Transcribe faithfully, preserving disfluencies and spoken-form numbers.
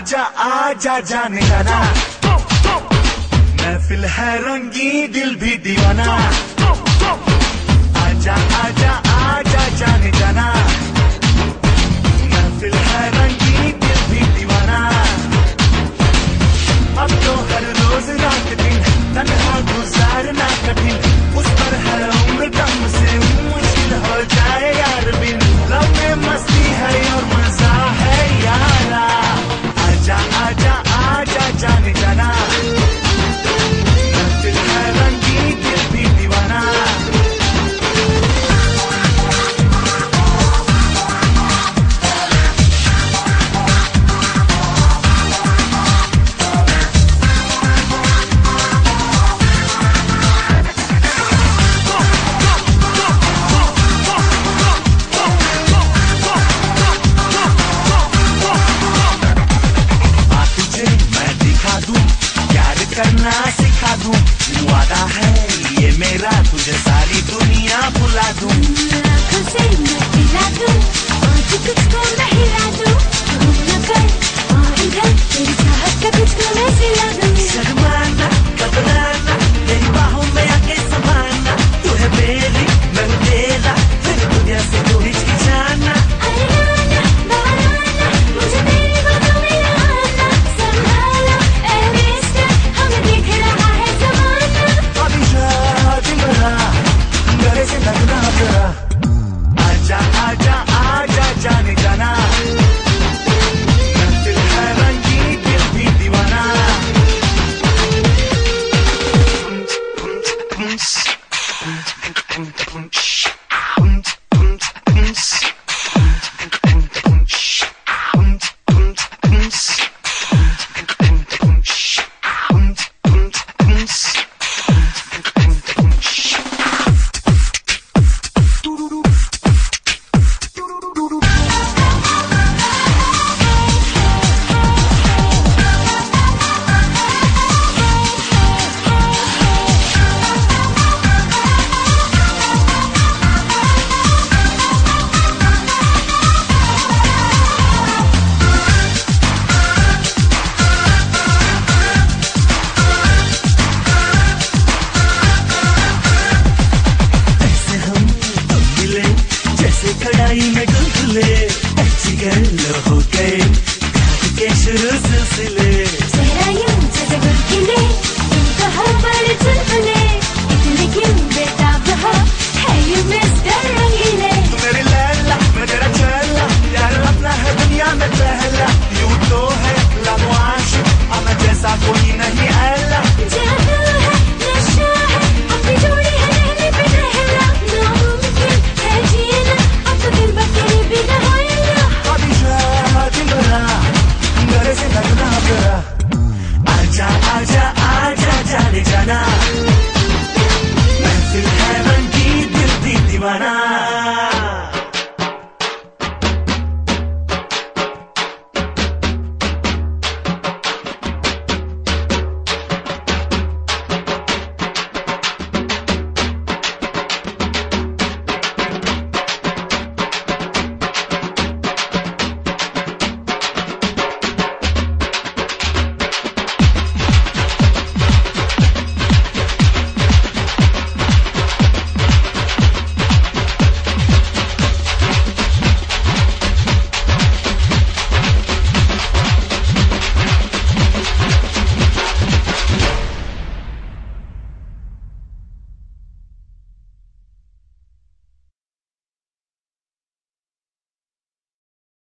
आजा आजा जाने जाना, महफिल है रंगी दिल भी दीवाना। आजा आजा आजा जाने जाना, महफिल है रंगी दिल भी दीवाना। अब तो हर रोज रात दिन तन्हा गुजारना कठिन, उस पर हर उम्र दम से मुश्किल हो जाए यार बिन। लब में मस्ती है और मजा है यारा, आजा आजा आजा जाने जाना, महफिल है रंगी दिल भी दीवाना। करना सिखा दूं, वादा है ये मेरा, तुझे सारी दुनिया भुला दूं। आँखों से मैं पिला दूं, आज तुझको मैं हिला दूं। घूम न कर आ इधर, तेरी चाहत का तुझको मैं सिला दूं। शर्माना घबराना, तेरी बाहों में आके समाना, तू है मेरी मैं हूँ तेरा, फिर दुनिया से तू हिचकिचाना। अरे आना बाराना, मुझे तेरी बातों में आना, संभाला ऐ मिस्टर, हमें देख रहा है ज़माना। अभी शादी मना, गले से लगना जरा, आजा आजा आजा जाने जाना, महफिल है रंगी दिल भी दीवाना। कड़ाई में गुलगुले, अच्छी गर्ल हो गए, के शुरू